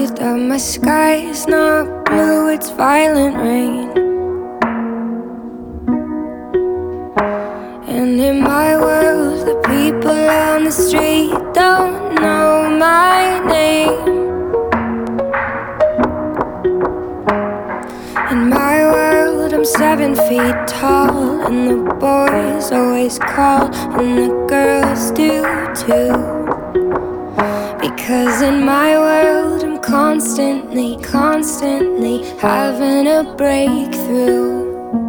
you that my sky is not blue, it's violent rain. And in my world, the people on the street don't know my name. In my world, I'm 7 feet tall, and the boys always call, and the girls do too. Because in my world, I'm constantly having a breakthrough.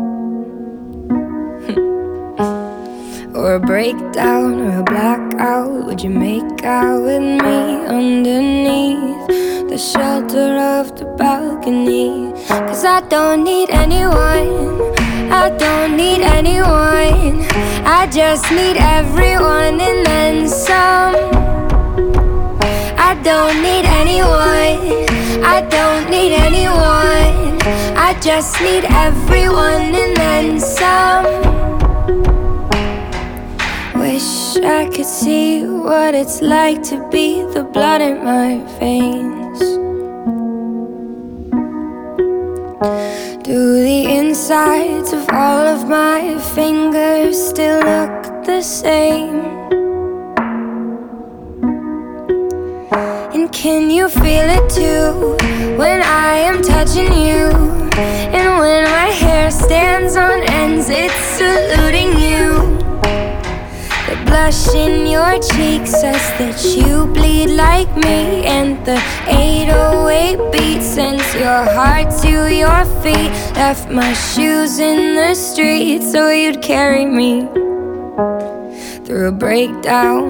Or a breakdown or a blackout. Would you make out with me underneath the shelter of the balcony? 'Cause I don't need anyone, I don't need anyone, I just need everyone and then some. I don't need anyone, I don't need anyone, I just need everyone and then some. Wish I could see what it's like to be the blood in my veins. Do the insides of all of my fingers still look the same? And can you feel it too when I am touching you? And when my hair stands on ends, it's saluting you. The blush in your cheek says that you bleed like me, and the 808 beat sends your heart to your feet. Left my shoes in the street so you'd carry me through a breakdown.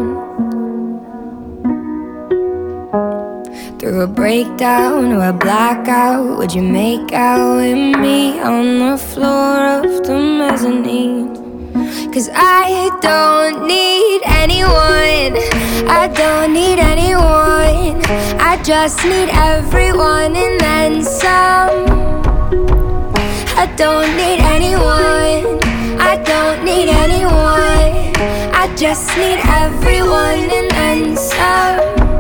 Through a breakdown or a blackout. Would you make out with me on the floor of the mezzanine? 'Cause I don't need anyone, I don't need anyone, I just need everyone and then some. I don't need anyone, I don't need anyone, I just need everyone and then some.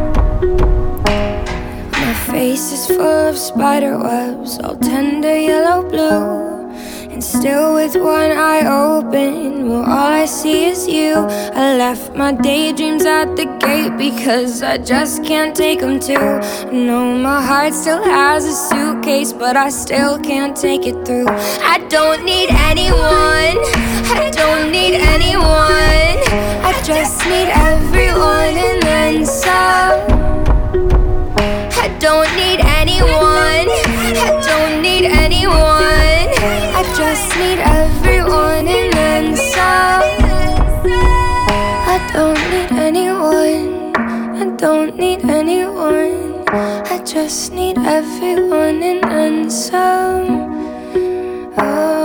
My face is full of spider webs, all tender yellow blue. And still with one eye open, well, all I see is you. I left my daydreams at the gate because I just can't take them too. No, my heart still has a suitcase, but I still can't take it through. I don't need anyone, I don't need anyone, I just need everyone and then some. I don't need anyone, I don't need anyone, I just need everyone and then some. I don't need anyone, I don't need anyone, I just need everyone and then some. Oh.